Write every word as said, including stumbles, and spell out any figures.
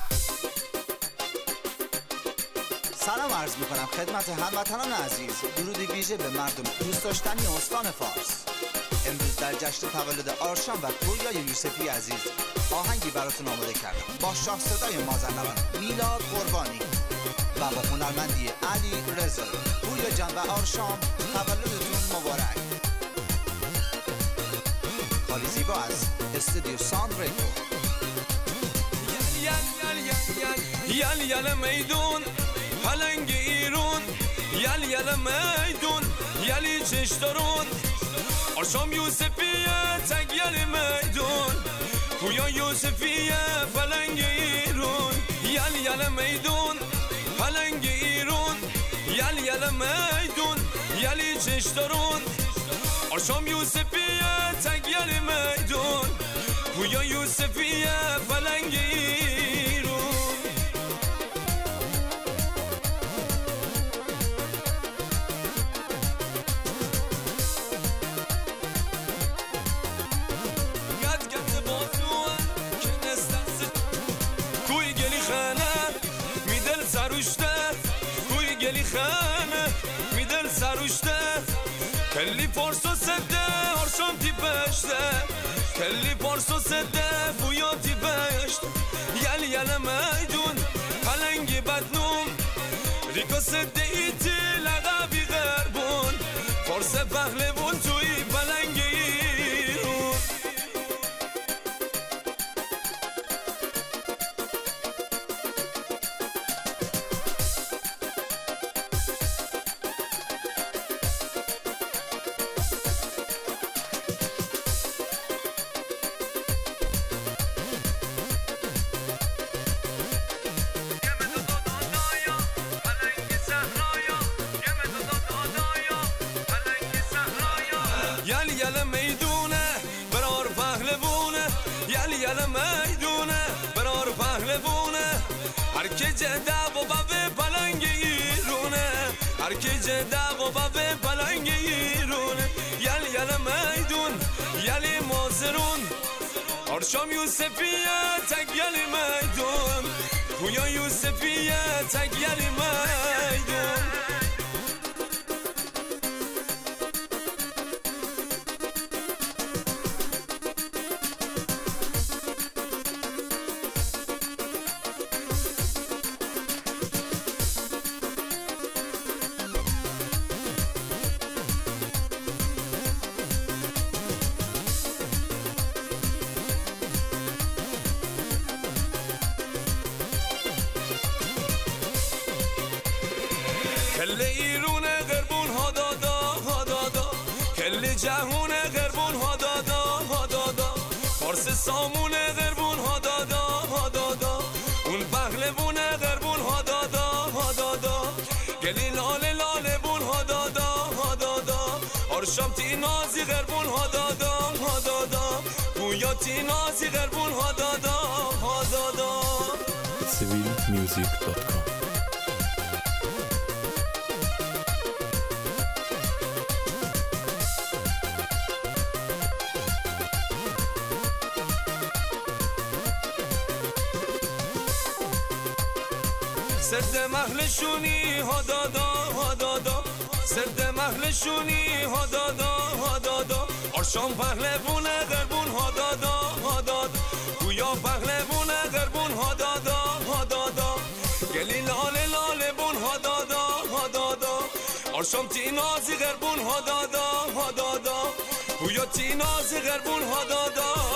سلام عرض میکنم خدمت هموطنان عزیز، درودی ویژه به مردم دوست داشتنی استان فارس. امروز در جشن تولد آرشان و پویا یوسفی عزیز آهنگی براتون آماده کردم با شاه صدای مازندران میلاد قربانی و با هنرمندی علی رضا. پویا جان و آرشان تولدتون مبارک. خالی زیبا از استودیو ساند ریکو. یل یل یل یل یل یل میدون پلنگ ایرون، یل یل میدون یلی چشترون، آرشام یوسفیه تگ یل میدون، پویا یوسفیه پلنگ ایرون، یل یل میدون پلنگ ایرون، یل یل میدون یلی چشترون، آرشام یوسفیه تگ یل میدون، پویا یوسفیه پلنگ ایرون. کوی گلی خانه میدل سروشته، کلی پارسو سده آرشام تی بشته، کلی پارسو سده بویا تی بشت، یل یل میدون پلنگی بدنوم، ریکا سده ایتی لقبی غربون، فارس پهلوون توی پلنگی ایرون. یل یل میدونه برار پهلوونه، یل یل میدونه برار پهلوونه، هر که جده و بابه پلنگ ایرونه، هر که جده و بابه پلنگ ایرونه، یل یل میدون یلی مازرون، آرشام یوسفیه تگ یلی میدون، پویا یوسفیه تگ یلی میدون. کل ایرون غربون ها دادا ها دادا، کل جهون غربون ها دادا ها دادا، فارس سامون غربون ها دادا ها دادا، اون پهلوون غربون ها دادا ها دادا، گلی لاله لاله بون ها دادا ها دادا، آرشام تی نازی غربون ها دادا ها دادا، پویا تی نازی غربون ها دادا ها دادا. سیویل میوزیک دات کام. سرد محلشونی ها دادا ها دادا، سرد محلشونی ها دادا ها دادا، آرشام پهلوون غربون ها دادا ها دادا، پویا پهلوون غربون ها دادا ها دادا، گلی لاله لاله بون ها دادا ها دادا، آرشام تی نازی غربون ها دادا ها دادا، پویا تی نازی غربون ها دادا